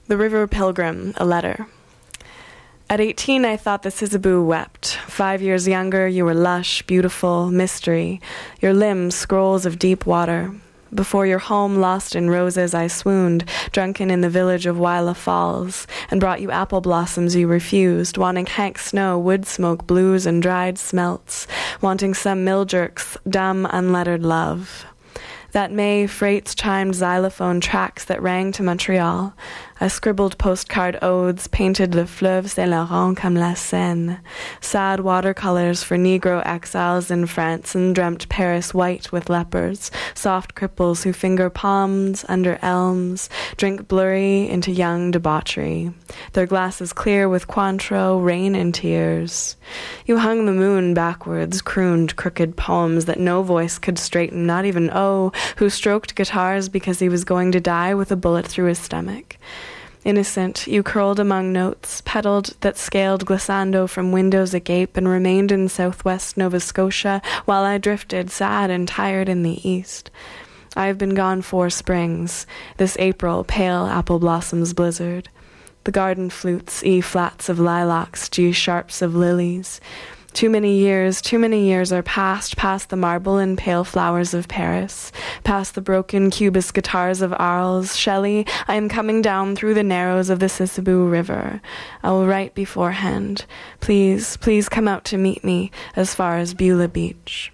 The River Pilgrim, a letter. At 18, I thought the Sisabu wept. 5 years younger, you were lush, beautiful, mystery, your limbs scrolls of deep water. Before your home lost in roses, I swooned, drunken in the village of Wyla Falls, and brought you apple blossoms you refused, wanting Hank Snow, wood smoke, blues, and dried smelts, wanting some Mildjerk's dumb, unlettered love. That May, freights chimed xylophone tracks that rang to Montreal. I scribbled postcard odes, painted Le Fleuve Saint-Laurent comme la Seine, sad watercolors for Negro exiles in France, and dreamt Paris white with lepers, soft cripples who finger palms under elms, drink blurry into young debauchery, their glasses clear with Cointreau, rain and tears. You hung the moon backwards, crooned crooked poems that no voice could straighten, not even O, who stroked guitars because he was going to die with a bullet through his stomach. Innocent, you curled among notes, pedalled that scaled glissando from windows agape and remained in southwest Nova Scotia while I drifted, sad and tired, in the east. I have been gone 4 springs, this April, pale apple blossoms blizzard. The garden flutes, E-flats of lilacs, G-sharps of lilies. Too many years are past the marble and pale flowers of Paris, past the broken cubist guitars of Arles. Shelley, I am coming down through the narrows of the Sisabu River. I will write beforehand. Please come out to meet me as far as Beulah Beach.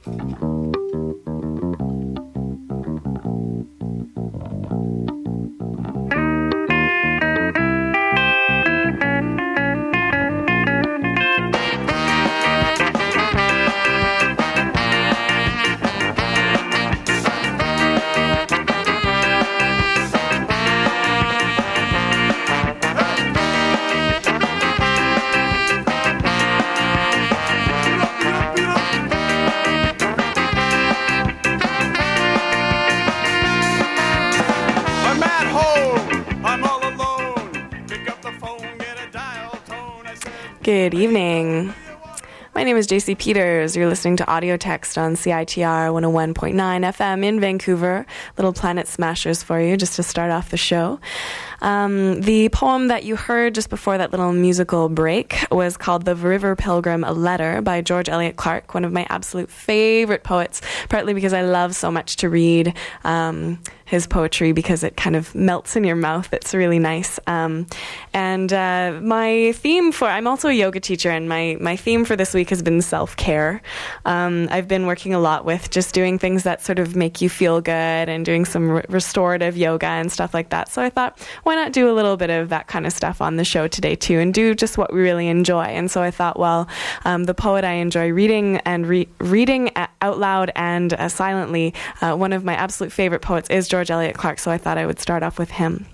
Good evening. My name is JC Peters. You're listening to Audio Text on CITR 101.9 FM in Vancouver. Little Planet Smashers for you, just to start off the show. The poem that you heard just before that little musical break was called The River Pilgrim, a Letter by George Eliot Clarke, one of my absolute favorite poets, partly because I love so much to read his poetry because it kind of melts in your mouth. It's really nice. My theme I'm also a yoga teacher, and my theme for this week has been self-care. I've been working a lot with just doing things that sort of make you feel good and doing some restorative yoga and stuff like that. So I thought, why not do a little bit of that kind of stuff on the show today too, and do just what we really enjoy. And so I thought, well, the poet I enjoy reading and reading out loud and silently, one of my absolute favorite poets is George Eliot Clarke, so I thought I would start off with him.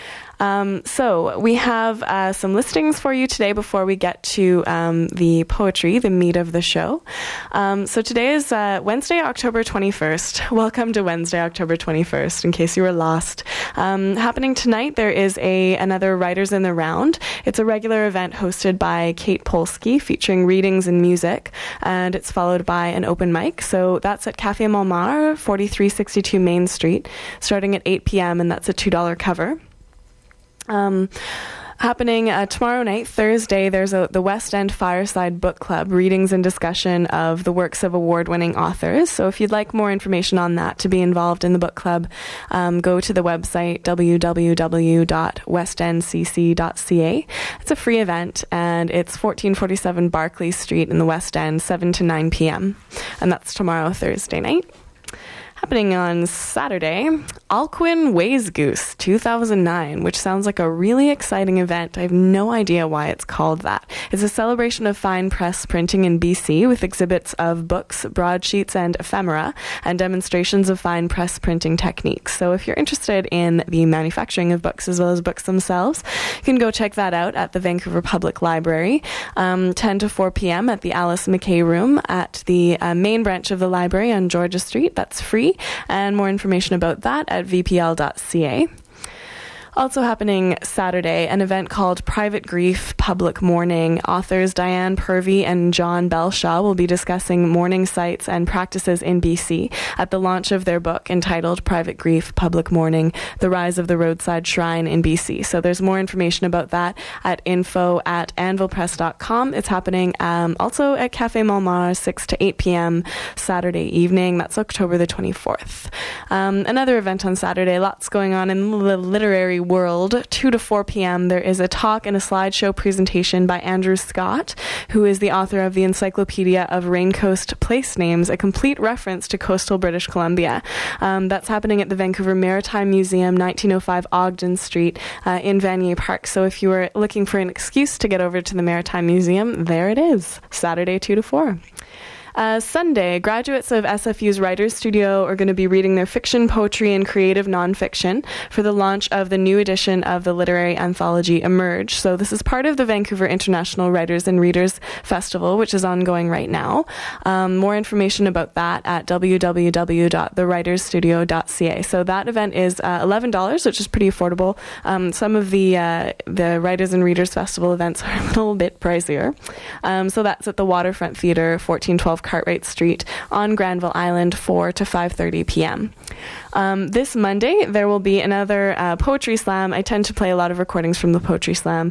So we have some listings for you today before we get to the poetry, the meat of the show. So today is Wednesday, October 21st. Welcome to Wednesday, October 21st, in case you were lost. Happening tonight, there is another Writers in the Round. It's a regular event hosted by Kate Polsky, featuring readings and music, and it's followed by an open mic. So that's at Café Montmartre, 4362 Main Street, starting at 8 p.m., and that's a $2 cover. Happening tomorrow night, Thursday, there's the West End Fireside Book Club, readings and discussion of the works of award-winning authors. So if you'd like more information on that, to be involved in the book club, go to the website www.westendcc.ca. It's a free event, and it's 1447 Barclay Street in the West End, 7 to 9 p.m. And that's tomorrow, Thursday night. Happening on Saturday, Alcuin Weighs Goose 2009, which sounds like a really exciting event. I have no idea why it's called that. It's a celebration of fine press printing in BC with exhibits of books, broadsheets, and ephemera, and demonstrations of fine press printing techniques. So if you're interested in the manufacturing of books as well as books themselves, you can go check that out at the Vancouver Public Library, 10 to 4 p.m. at the Alice McKay Room at the main branch of the library on Georgia Street. That's free. And more information about that at vpl.ca. Also happening Saturday, an event called Private Grief Public Mourning. Authors Diane Purvey and John Belshaw will be discussing mourning sites and practices in BC at the launch of their book entitled Private Grief Public Mourning, The Rise of the Roadside Shrine in BC. So there's more information about that at info@anvilpress.com. It's happening also at Café Montmartre, 6 to 8 p.m. Saturday evening. That's October the 24th. Another event on Saturday, lots going on in the literary world. 2 to 4 p.m. there is a talk and a slideshow presentation by Andrew Scott, who is the author of the Encyclopedia of Raincoast Place Names, a complete reference to coastal British Columbia. That's happening at the Vancouver Maritime Museum, 1905 Ogden Street in Vanier Park. So if you were looking for an excuse to get over to the Maritime Museum, there it is, Saturday 2 to 4. Sunday, graduates of SFU's Writers Studio are going to be reading their fiction, poetry, and creative nonfiction for the launch of the new edition of the literary anthology Emerge. So this is part of the Vancouver International Writers and Readers Festival, which is ongoing right now. More information about that at www.thewritersstudio.ca. So that event is $11, which is pretty affordable. Some of the Writers and Readers Festival events are a little bit pricier. So that's at the Waterfront Theatre, 1412 Cartwright Street on Granville Island, 4 to 5:30 p.m. This Monday, there will be another poetry slam. I tend to play a lot of recordings from the poetry slam.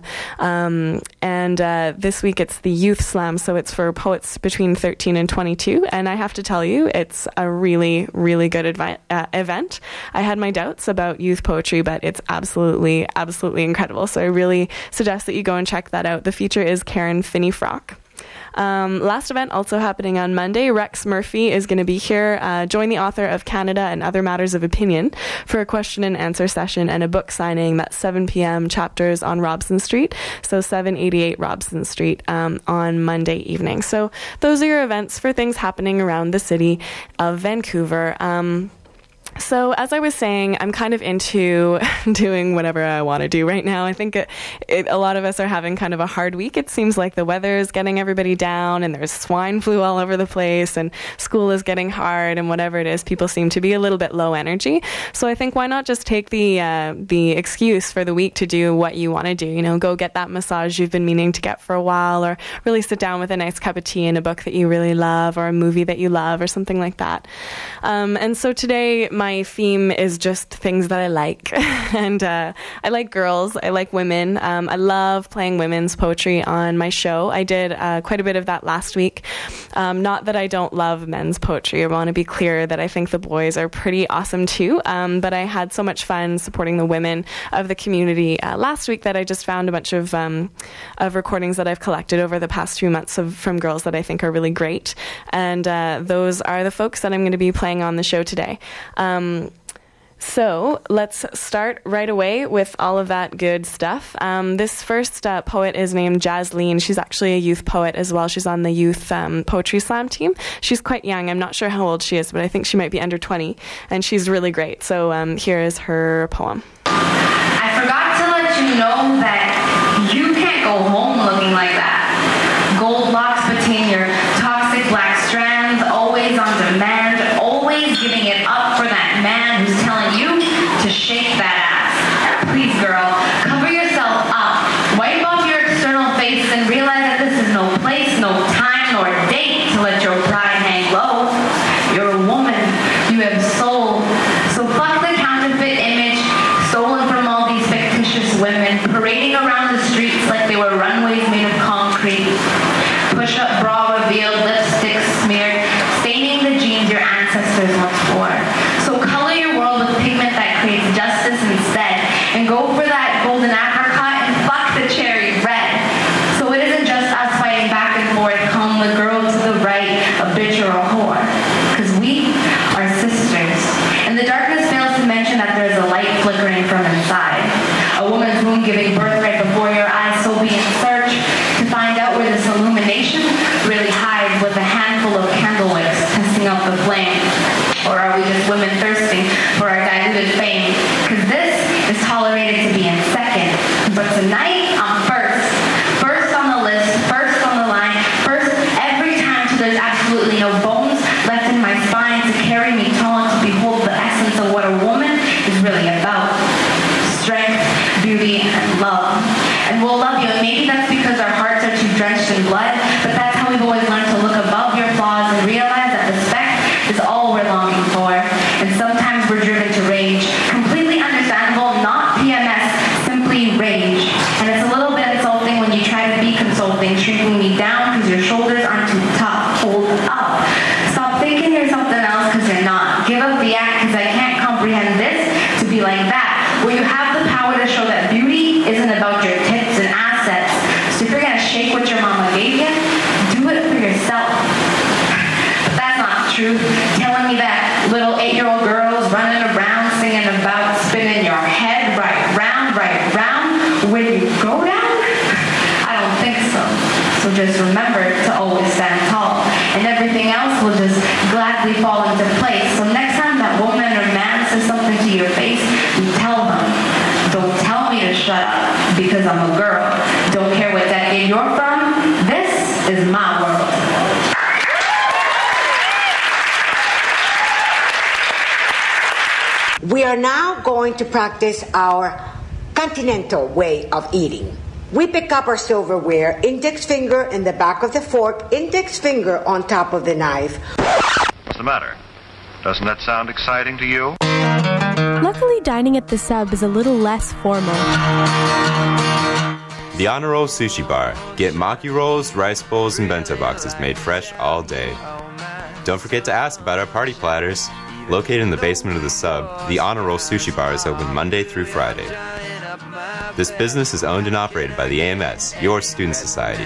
And this week it's the youth slam, so it's for poets between 13 and 22. And I have to tell you, it's a really, really good event. I had my doubts about youth poetry, but it's absolutely, absolutely incredible. So I really suggest that you go and check that out. The feature is Karen Finney-Frock. Last event also happening on Monday, Rex Murphy is going to be here. Join the author of Canada and Other Matters of Opinion for a question and answer session and a book signing. That's 7 p.m. Chapters on Robson Street. So 788 Robson Street on Monday evening. So those are your events for things happening around the city of Vancouver. So as I was saying, I'm kind of into doing whatever I want to do right now. I think a lot of us are having kind of a hard week. It seems like the weather is getting everybody down and there's swine flu all over the place and school is getting hard and whatever it is, people seem to be a little bit low energy. So I think why not just take the excuse for the week to do what you want to do, you know, go get that massage you've been meaning to get for a while, or really sit down with a nice cup of tea and a book that you really love, or a movie that you love, or something like that. And so today, my theme is just things that I like. And I like girls. I like women. I love playing women's poetry on my show. I did quite a bit of that last week. Not that I don't love men's poetry. I want to be clear that I think the boys are pretty awesome too. But I had so much fun supporting the women of the community last week that I just found a bunch of recordings that I've collected over the past few months from girls that I think are really great. And those are the folks that I'm going to be playing on the show today. So let's start right away with all of that good stuff. This first poet is named Jasleen. She's actually a youth poet as well. She's on the youth poetry slam team. She's quite young. I'm not sure how old she is, but I think she might be under 20, and she's really great. So here is her poem. I forgot to let you know that you can't go home looking like that. Gold locks between your toxic black strands, always on demand, always giving it up for that man who's telling you to shake that ass. Please, girl, cover yourself up. Wipe off your external face and realize that this is no place, no time, nor date to let your pride hang low. You're a woman. You have soul. So fuck the counterfeit image stolen from all these fictitious women parading around the streets like they were runways made of concrete. Push-up bra revealed, lipstick smeared, staining the jeans your ancestors once wore. So color your world with pigment that creates justice instead, and go for that golden apricot and fuck the cherry red. So it isn't just us fighting back and forth, calling the girl to the right a bitch or a So things shrinking me down because your shoulders aren't too tough. Hold up. Stop thinking you're something else because you're not. Give up the act because I can't comprehend this to be like that. Where you have the power to show that beauty isn't about your tits and assets. So if you're going to shake what your mama gave you, do it for yourself. But that's not true. Telling me that little 8-year-old girls running around singing about spinning your head right round, where you go down? I don't think so. So just remember to always stand tall, and everything else will just gladly fall into place. So next time that woman or man says something to your face, you tell them, don't tell me to shut up because I'm a girl. Don't care what decade you're from. This is my world. We are now going to practice our continental way of eating. We pick up our silverware, index finger in the back of the fork, index finger on top of the knife. What's the matter? Doesn't that sound exciting to you? Luckily, dining at the Sub is a little less formal. The Honor Roll Sushi Bar. Get maki rolls, rice bowls, and bento boxes made fresh all day. Don't forget to ask about our party platters. Located in the basement of the Sub, the Honor Roll Sushi Bar is open Monday through Friday. This business is owned and operated by the AMS, your student society.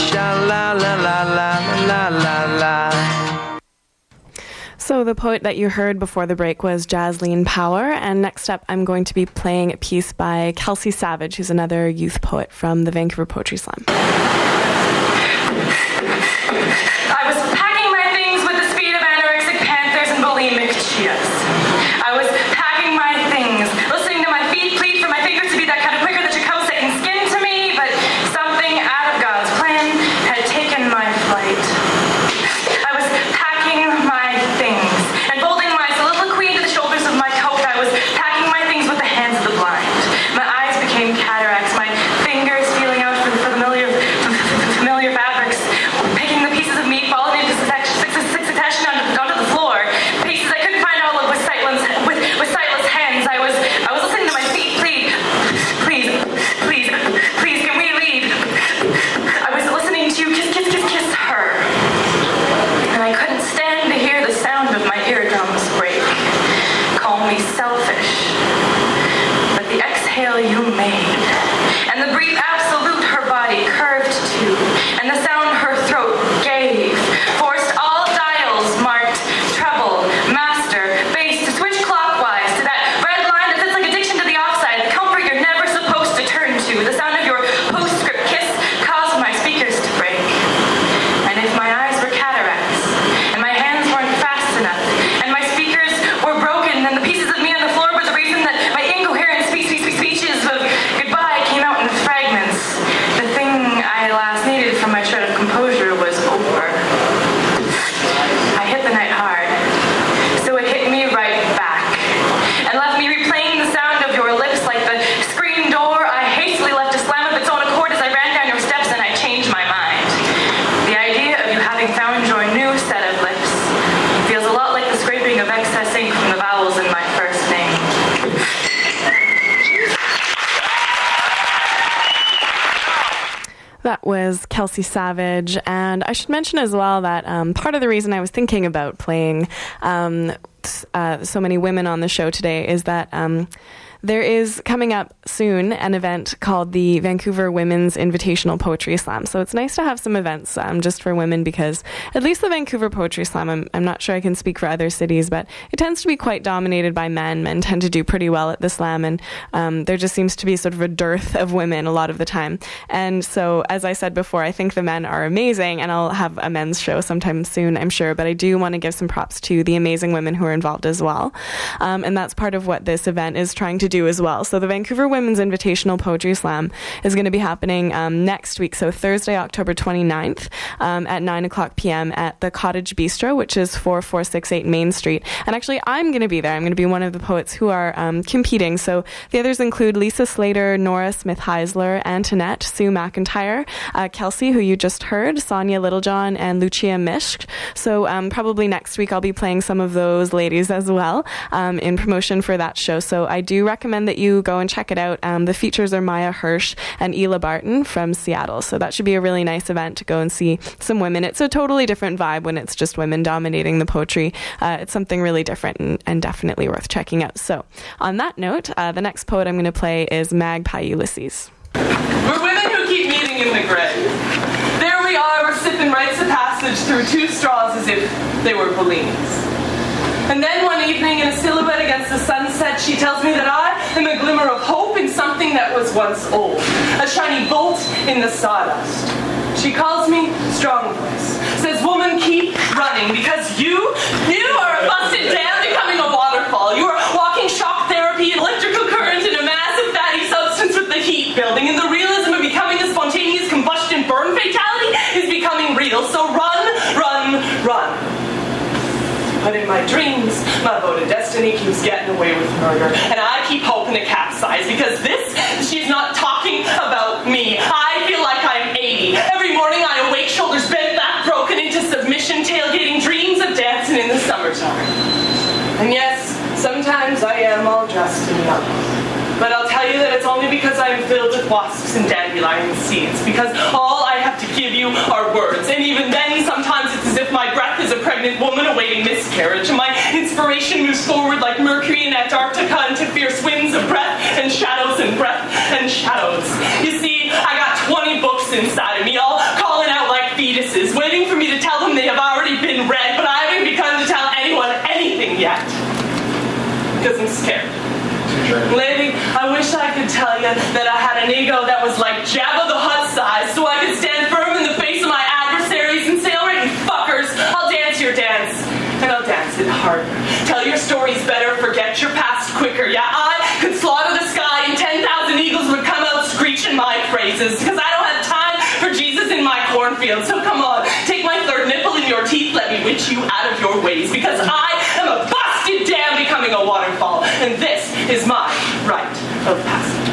So the poet that you heard before the break was Jasleen Power, and next up I'm going to be playing a piece by Kelsey Savage, who's another youth poet from the Vancouver Poetry Slam. I was packing my things with the speed of anorexic panthers and bulimic cheetahs. I was packing my things, listening to my feet plead for my fingers to be that kind of quicker that should come second skin to me, but something out of God's plan had taken my flight. I was packing my things and folding my soliloquy into the shoulders of my coat. I was packing my things with the hands of the blind. My eyes became cataracts, my fingers feeling out for the familiar fabrics, picking the pieces of meat falling into succession onto the floor, pieces I couldn't find all of with sightless hands. I was listening to my feet plead, please, can we leave? I was listening to kiss her, and I couldn't stand to hear the sound of my eardrums break. Call me selfish, but the exhale you made, and the brief absolute her body curved to, and the sound her throat gave, forced all dials marked treble, master, bass to switch clockwise to that red line that sits like addiction to the offside, the comfort you're never supposed to turn to. The sound of your postscript kiss caused my speakers to break. And if my eyes were cataracts, and my hands weren't fast enough, and my speakers were broken, then the pieces of me on the floor were the reason that my incoherent speeches of goodbye came out in fragments. The thing I last needed from my shred of composure was over. I hit the night hard, so it hit me right back, and left me replaying the sound of your lips like the screen door I hastily left to slam of its own accord as I ran down your steps, and I changed my mind. The idea of you having found your new set of lips feels a lot like the scraping of excess ink from the vowels in my first name. That was Kelsey Savage, and I should mention as well that part of the reason I was thinking about playing so many women on the show today is that there is coming up soon an event called the Vancouver Women's Invitational Poetry Slam. So it's nice to have some events just for women, because at least the Vancouver Poetry Slam, I'm not sure I can speak for other cities, but it tends to be quite dominated by men. Men tend to do pretty well at the slam, and there just seems to be sort of a dearth of women a lot of the time. And so, as I said before, I think the men are amazing, and I'll have a men's show sometime soon, I'm sure, but I do want to give some props to the amazing women who are involved as well. And that's part of what this event is trying to do as well. So the Vancouver Women's Invitational Poetry Slam is going to be happening next week, so Thursday, October 29th at 9 o'clock p.m. at the Cottage Bistro, which is 4468 Main Street. And actually, I'm going to be there. I'm going to be one of the poets who are competing. So the others include Lisa Slater, Nora Smith-Heisler, Antoinette, Sue McIntyre, Kelsey, who you just heard, Sonia Littlejohn, and Lucia Mishk. So probably next week I'll be playing some of those ladies as well in promotion for that show. So I do recommend recommend that you go and check it out. The features are Maya Hirsch and Ela Barton from Seattle, so that should be a really nice event to go and see some women. It's a totally different vibe when it's just women dominating the poetry. It's something really different and definitely worth checking out. So on that note, the next poet I'm going to play is Magpie Ulysses. We're women who keep meeting in the grave. There we are, we're sipping rites of passage through 2 straws as if they were bellinis. And then one evening, in a silhouette against the sunset, she tells me that I am a glimmer of hope in something that was once old, a shiny bolt in the sawdust. She calls me Strong Voice, says, woman, keep running, because you are a busted dam becoming a waterfall. You are walking shock therapy, electrical current, and a massive fatty substance with the heat building, and the realism of becoming a spontaneous combustion burn fatality is becoming real. So run, run, run. But in my dreams, my voted destiny keeps getting away with murder. And I keep hoping to capsize, because she's not talking about me. I feel like I'm 80. Every morning I awake, shoulders bent back, broken into submission, tailgating dreams of dancing in the summertime. And yes, sometimes I am all dressed in yellow. But I'll tell you that it's only because I'm filled with wasps and dandelion seeds, because all I have to give you are words. And even then, sometimes it's as if my breath is a pregnant woman awaiting miscarriage, and my inspiration moves forward like Mercury in Antarctica into fierce winds of breath and shadows and breath and shadows. You see, I got 20 books inside of me, all calling out like fetuses, waiting for me to tell them they have already been read, but I haven't begun to tell anyone anything yet, because I'm scared. Lady, I wish I could tell you that I had an ego that was like Jabba the Hutt size, so I could stand firm in the face of my adversaries and say, alright, you fuckers, I'll dance your dance, and I'll dance it harder. Tell your stories better, forget your past quicker. Yeah, I could slaughter the sky and 10,000 eagles would come out screeching my praises, because I don't have time for Jesus in my cornfield. So come on, take my third nipple in your teeth, let me witch you out of your ways, because I am a busted dam becoming a waterfall, and this is my rite of passage.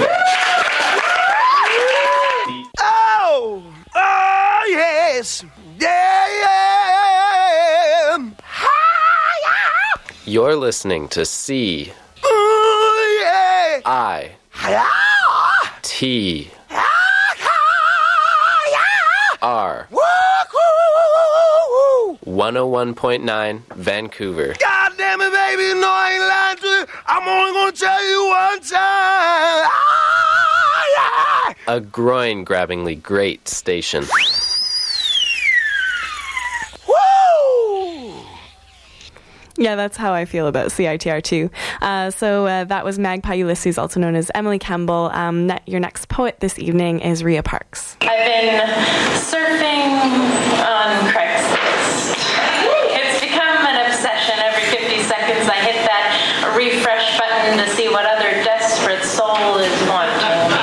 Oh! Oh, yes! Yeah! You're listening to C. Oh, yeah! I. T. R. 101.9 Vancouver. God damn it, baby, no, I ain't lying to you. I'm only gonna tell you one time. A groin-grabbingly great station. Woo! Yeah, that's how I feel about CITR too. So that was Magpie Ulysses, also known as Emily Campbell. Your next poet this evening is Rhea Parks. I've been surfing on Craigslist. It's become an obsession. Every 50 seconds I hit that refresh button to see what other desperate soul is wanting me.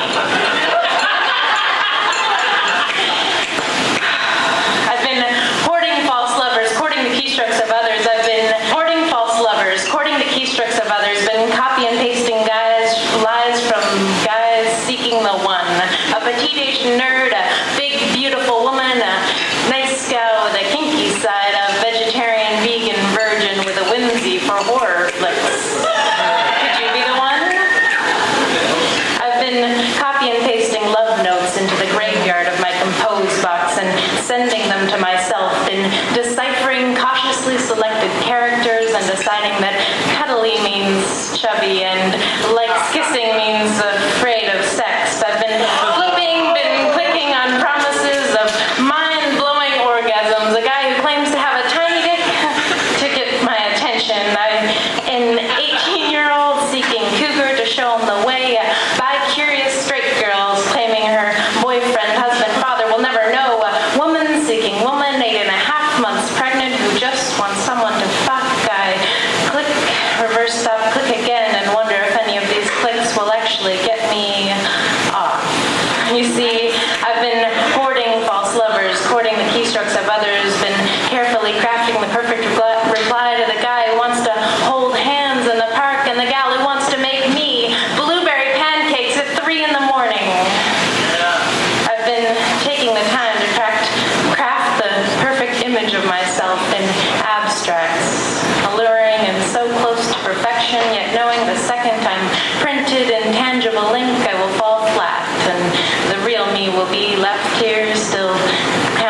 I've been hoarding false lovers, courting the keystrokes of others. I've been hoarding false lovers, courting the keystrokes of others, been copy and pasting lies from guys seeking the one. A petite nerd, a big beautiful woman, a nice guy with a kinky side, a vegetarian, vegan, virgin with a whimsy for horror flicks. Could you be the one? I've been copy and pasting love notes into the graveyard of my compose box and sending them to myself, been deciphering cautiously selected characters and deciding that cuddly means chubby and like kissing means afraid of sex. I've been flipping, been clicking on promises of mind-blowing orgasms. A guy who claims to have a tiny dick to get my attention. I'm an 18-year-old seeking cougar to show him the way. Bi-curious straight girls claiming her boyfriend, husband, father will never know. A woman seeking woman, 8.5 months pregnant, who just wants someone to fuck. I click, reverse stop, click again, and wonder if any of these clicks will actually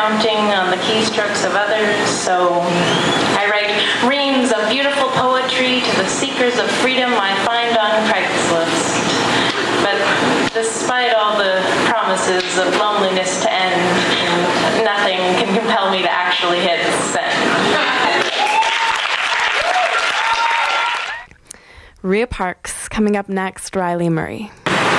counting on the keystrokes of others, so I write reams of beautiful poetry to the seekers of freedom I find on Craigslist. But despite all the promises of loneliness to end, nothing can compel me to actually hit send. Rhea Parks, coming up next, Riley Murray.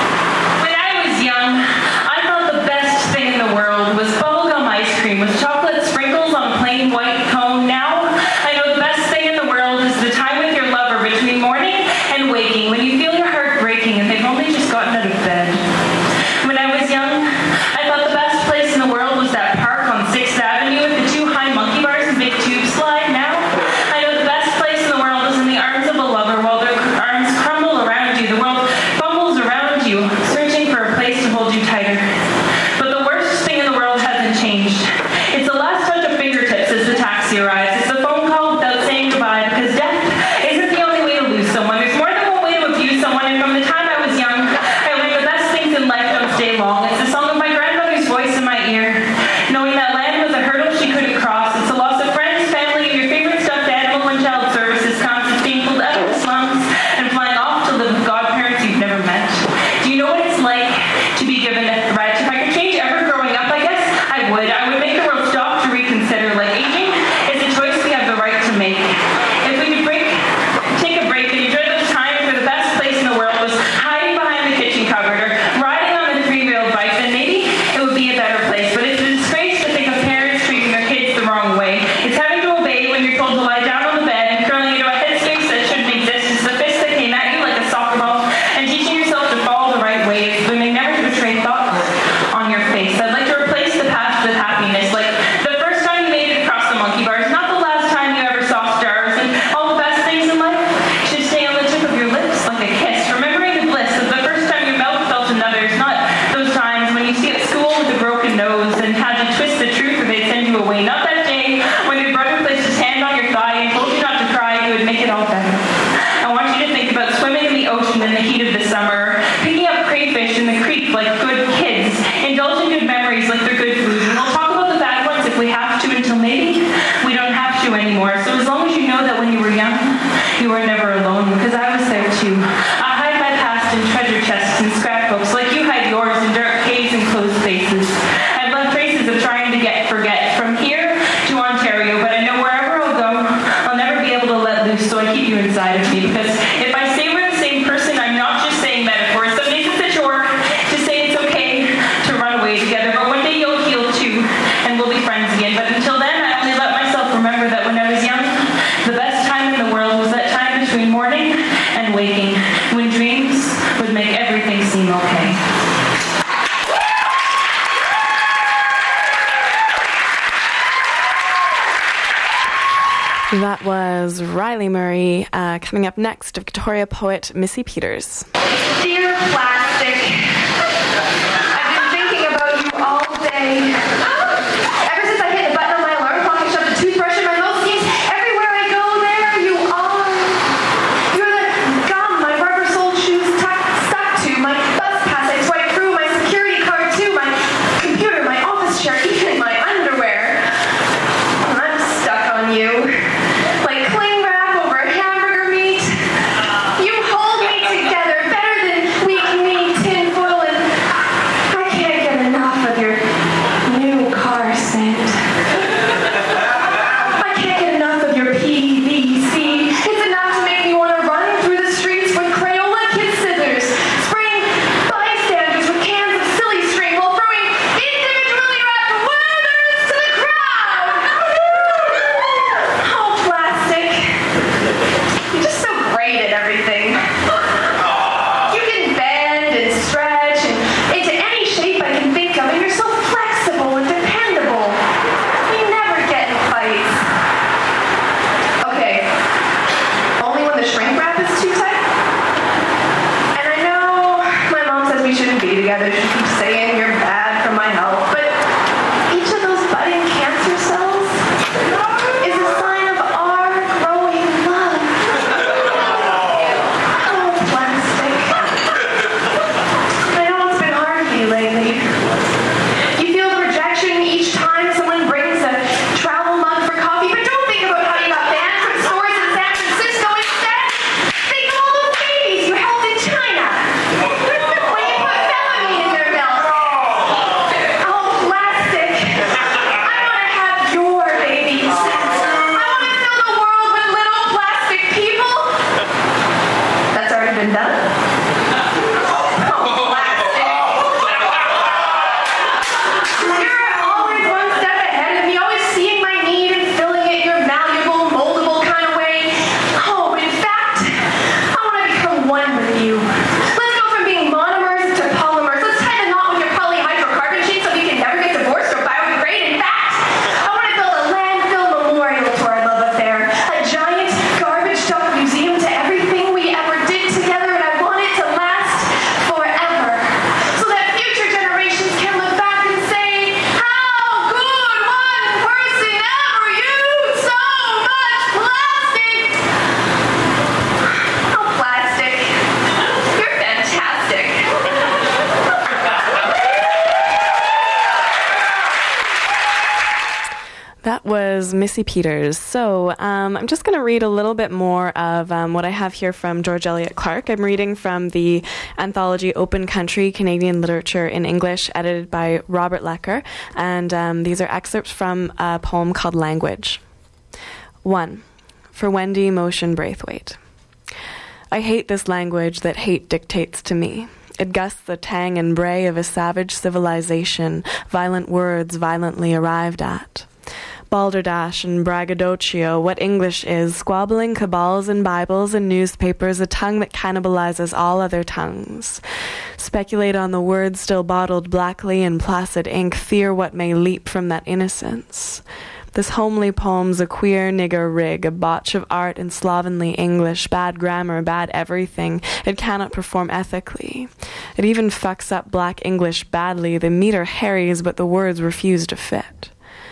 When I was young, I thought the best thing in the world was bubblegum ice cream with chocolate sprinkles on a plain white cone. Now, I know the best thing in the world is the time with your lover between morning and waking, when you feel your heart breaking and they've only just gotten out of bed. When I was young, I thought the best place in the world was that park on 6th Avenue with the 2 high monkey bars and big tube slide. Now, I know the best place in the world is in the arms of a lover while their arms crumble around you. The world bumbles around you, searching for a place to hold you tighter. But the worst thing in the world hasn't changed. It's the last touch of fingertips as the taxi arrives. It's the phone call without saying goodbye, because death isn't the only way to lose someone. There's more than one way to abuse someone, and from the time I was young, I learned the best things in life don't stay long. It's the song of my grandmother's voice in my ear, knowing that land was a hurdle she couldn't cross. It's the loss of friends, family, and your favorite stuffed animal when child services comes. It's being pulled out of the slums and flying off to live with godparents you've never met. Do you know what it's like to be given a right? If I could change ever growing up, I guess I would. I would make the world stop to reconsider. Like aging is a choice we have the right to make. If we could take a break and enjoy those times where the best place in the world was hiding behind the kitchen cupboard or riding on the 3-wheeled bike, then maybe it would be a better place. But it's a disgrace to think of parents treating their kids the wrong way. It's having to obey when you're told to lie down on the bed and curling into a headspace that shouldn't exist. It's the fist that came at you like a soccer ball and teaching yourself to fall the right way. It's when they never betray thoughts on your face. I'd like to replace the past with happiness, like the first time you made it across the monkey bars, not the last time you ever saw stars, and all the best things in life should stay on the tip of your lips like a kiss. Remembering the bliss of the first time your mouth felt another's, not those times when you see at school with a broken nose and had to twist the truth or they'd send you away. Not that day when your brother placed his hand on your thigh and told you not to cry, he would make it all better. I want you to think about swimming in the ocean in the heat of the summer, picking up crayfish in the creek like good kids, indulging good memories like they're good food. And we'll talk about the bad ones if we have to until maybe we don't have to anymore. So as long as you know that when you were young, you were never alone, because I was there too. I hide my past in treasure chests and scrapbooks like you hide yours in dark caves and closed spaces. I've left traces of trying to forget from here to Ontario, but I know wherever I'll go, I'll never be able to let loose, so I keep you inside of me. Because if I say we're the same person, I'm not just saying metaphors. Some days it's a chore to say it's okay to run away together, but one day you'll heal too, and we'll be friends again. But until then, I only let myself remember that when I was young, the best time in the world was that time between morning and waking, when dreams would make everything seem okay. That was Riley Murray. Coming up next, Victoria poet Missy Peters. Dear Plastic, I've been thinking about you all day. Ever since I hit the button on my alarm clock and shoved a toothbrush in my mouth, seems everywhere I go, there you are. You're the gum my rubber-soled shoes stuck to, my bus pass I swiped through, my security card too, my computer, my office chair, even my underwear. I'm stuck on you. Like cling wrap over hamburger meat. You hold me together better than weak meat. That was Missy Peters. So I'm just going to read a little bit more of what I have here from George Eliot Clarke. I'm reading from the anthology Open Country, Canadian Literature in English, edited by Robert Lecker. And these are excerpts from a poem called Language. 1. For Wendy Motion Braithwaite. I hate this language that hate dictates to me. It gusts the tang and bray of a savage civilization, violent words violently arrived at. Balderdash and braggadocio, what English is, squabbling cabals and Bibles and newspapers, a tongue that cannibalizes all other tongues. Speculate on the words still bottled blackly in placid ink, fear what may leap from that innocence. This homely poem's a queer nigger rig, a botch of art and slovenly English, bad grammar, bad everything. It cannot perform ethically. It even fucks up black English badly. The meter harries, but the words refuse to fit.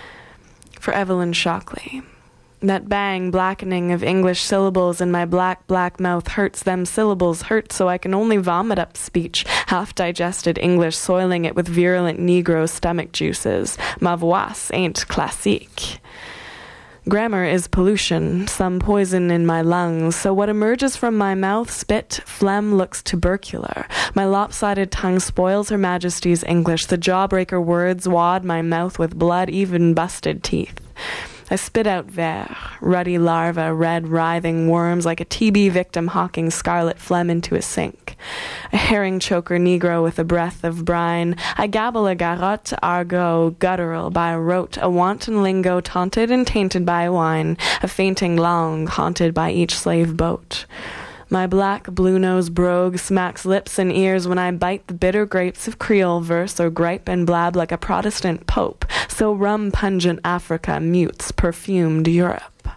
For Evelyn Shockley. That bang, blackening of English syllables in my black, black mouth hurts. Them syllables hurt, so I can only vomit up speech, half-digested English, soiling it with virulent Negro stomach juices. Ma voix ain't classique. Grammar is pollution, some poison in my lungs, so what emerges from my mouth, spit, phlegm, looks tubercular. My lopsided tongue spoils Her Majesty's English. The jawbreaker words wad my mouth with blood, even busted teeth. I spit out ver, ruddy larvae, red writhing worms like a TB victim hawking scarlet phlegm into a sink. A herring choker Negro with a breath of brine. I gabble a garrotte argot, guttural by rote, a wanton lingo taunted and tainted by wine, a fainting langue haunted by each slave boat. My black blue-nosed brogue smacks lips and ears when I bite the bitter grapes of Creole verse or gripe and blab like a Protestant pope, so rum-pungent Africa mutes perfumed Europe.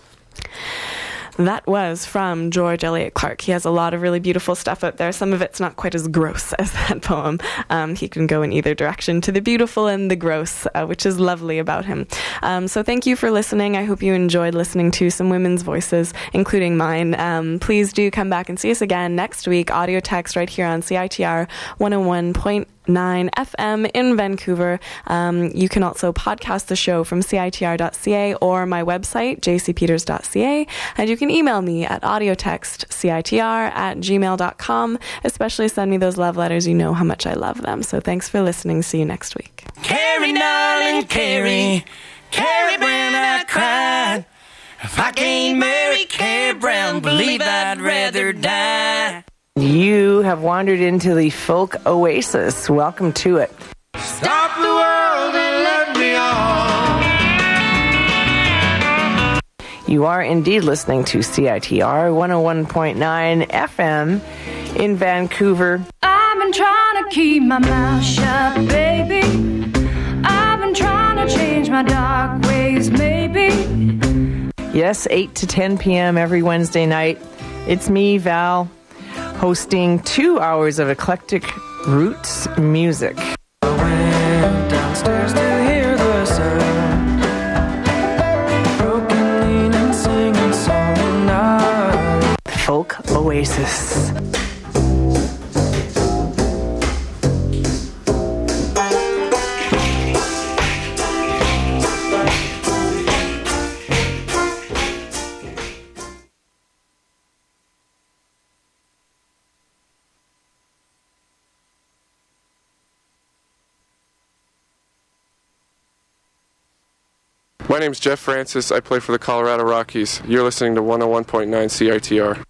That was from George Eliot Clarke. He has a lot of really beautiful stuff out there. Some of it's not quite as gross as that poem. He can go in either direction, to the beautiful and the gross, which is lovely about him. So thank you for listening. I hope you enjoyed listening to some women's voices, including mine. Please do come back and see us again next week. Audio text right here on CITR 101.9 FM in Vancouver. You can also podcast the show from CITR.ca or my website, jcpeters.ca. And you can email me at audiotextcitr@gmail.com. Especially send me those love letters. You know how much I love them. So thanks for listening. See you next week. Carrie, darling, Carrie, Carrie Brown, I cried. If I can't marry Carrie Brown, believe I'd rather die. You have wandered into the folk oasis. Welcome to it. Stop the world and let me on. You are indeed listening to CITR 101.9 FM in Vancouver. I've been trying to keep my mouth shut, baby. I've been trying to change my dark ways, maybe. Yes, 8 to 10 p.m. every Wednesday night. It's me, Val, hosting 2 hours of eclectic roots music. I went downstairs to hear the sound, broken and singing song night. Folk Oasis. My name's Jeff Francis. I play for the Colorado Rockies. You're listening to 101.9 CITR.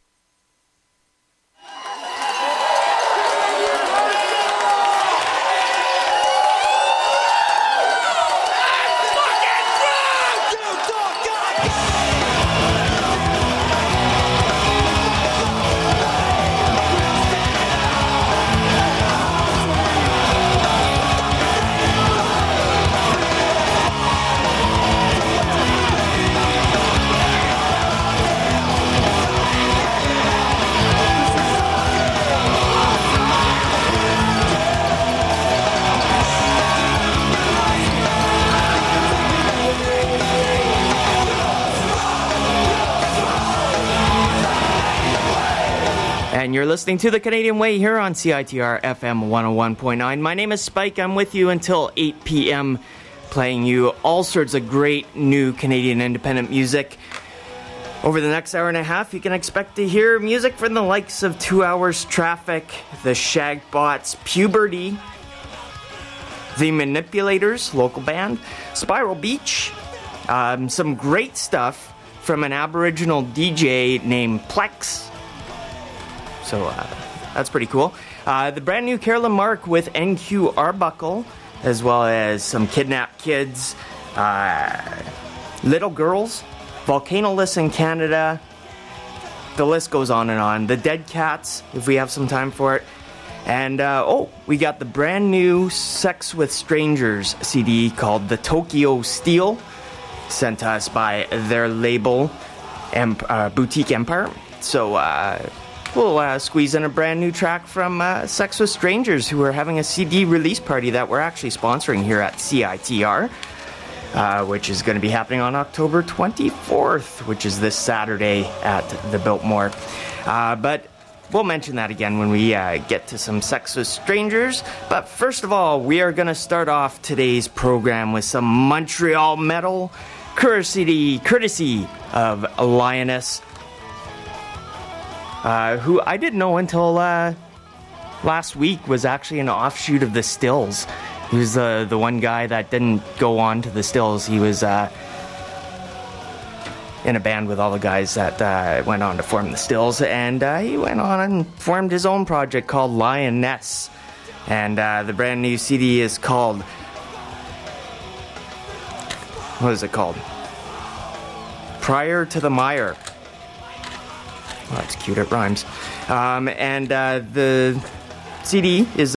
And you're listening to The Canadian Way here on CITR FM 101.9. My name is Spike. I'm with you until 8 p.m. playing you all sorts of great new Canadian independent music. Over the next hour and a half, you can expect to hear music from the likes of 2 Hours Traffic, the Shagbots, Puberty, the Manipulators, local band, Spiral Beach, some great stuff from an Aboriginal DJ named Plex. So that's pretty cool. The brand new Carolyn Mark with NQ Arbuckle, as well as some Kidnapped Kids, Little Girls, Volcanoless in Canada. The list goes on and on. The Dead Cats, if we have some time for it. And, we got the brand new Sex with Strangers CD called The Tokyo Steel, sent to us by their label, Boutique Empire. So, we'll squeeze in a brand new track from Sex with Strangers, who are having a CD release party that we're actually sponsoring here at CITR. Which is going to be happening on October 24th, which is this Saturday at the Biltmore. But we'll mention that again when we get to some Sex with Strangers. But first of all, we are going to start off today's program with some Montreal metal, courtesy of Lioness, who I didn't know until last week was actually an offshoot of the Stills. He was the one guy that didn't go on to the Stills. He was in a band with all the guys that went on to form the Stills. And he went on and formed his own project called Lioness. And the brand new CD is called... What is it called? Prior to the Mire. Oh, that's cute, it rhymes. And the CD is